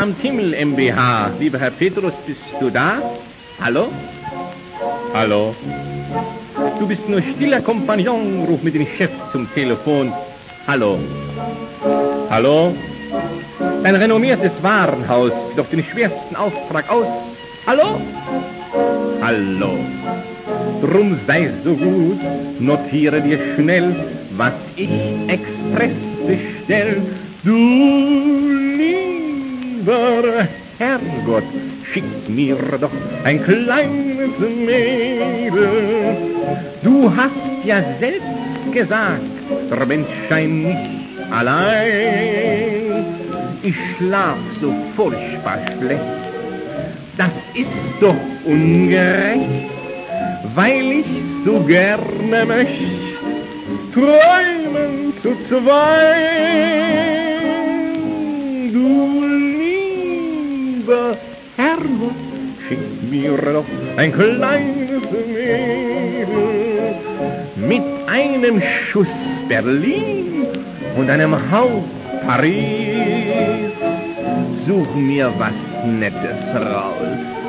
am Himmel MBH. Lieber Herr Petrus, bist du da? Hallo? Hallo? Du bist nur stiller Kompagnon, ruf mit dem Chef zum Telefon. Hallo? Hallo? Ein renommiertes Warenhaus, doch den schwersten Auftrag aus. Hallo? Hallo? Drum sei so gut, notiere dir schnell, was ich express bestell. Du lieber Herrgott, schick mir doch ein kleines Mädel. Du hast ja selbst gesagt, der Mensch sei nicht allein. Ich schlaf so furchtbar schlecht, das ist doch ungerecht, weil ich so gerne möcht träumen zu zweit. Du lieber Herrgott, schick mir doch ein kleines Mädel mit einem Schuss Berlin und einem Hauch Paris. Such mir was Nettes raus.